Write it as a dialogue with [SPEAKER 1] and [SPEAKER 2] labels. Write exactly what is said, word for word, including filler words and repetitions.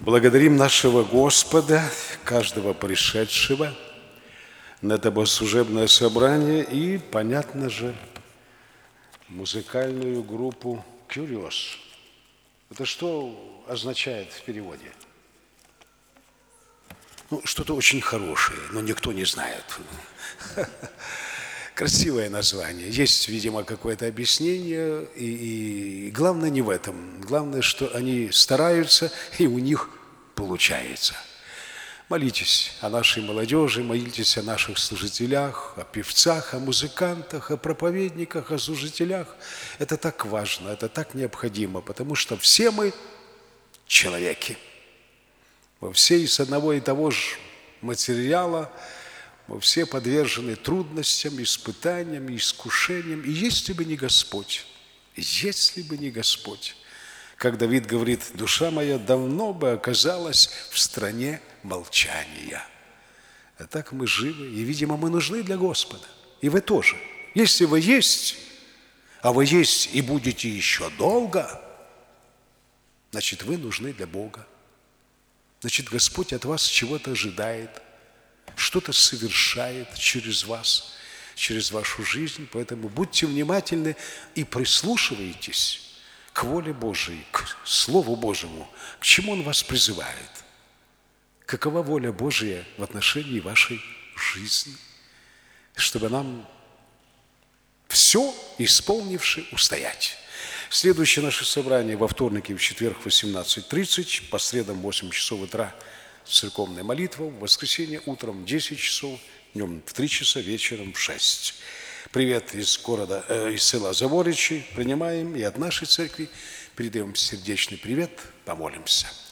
[SPEAKER 1] Благодарим нашего Господа, каждого пришедшего на это богослужебное собрание и, понятно же, музыкальную группу «Curious». Это что означает в переводе? Ну, что-то очень хорошее, но никто не знает. Красивое название. Есть, видимо, какое-то объяснение, и, и главное не в этом. Главное, что они стараются, и у них получается. Молитесь о нашей молодежи, молитесь о наших служителях, о певцах, о музыкантах, о проповедниках, о служителях. Это так важно, это так необходимо, потому что все мы человеки. Мы все из одного и того же материала, мы все подвержены трудностям, испытаниям, искушениям. И если бы не Господь, если бы не Господь, как Давид говорит, душа моя давно бы оказалась в стране молчания. А так мы живы, и, видимо, мы нужны для Господа. И вы тоже. Если вы есть, а вы есть и будете еще долго, значит, вы нужны для Бога. Значит, Господь от вас чего-то ожидает, что-то совершает через вас, через вашу жизнь. Поэтому будьте внимательны и прислушивайтесь к воле Божией, к Слову Божьему, к чему Он вас призывает. Какова воля Божия в отношении вашей жизни, чтобы нам все исполнивши устоять. Следующее наше собрание во вторник и в четверг в восемнадцать тридцать, по средам в восемь часов утра церковная молитва, в воскресенье утром в десять часов, днем в три часа, вечером в шесть. Привет из города, э, из села Заворичи принимаем и от нашей церкви передаем сердечный привет, помолимся.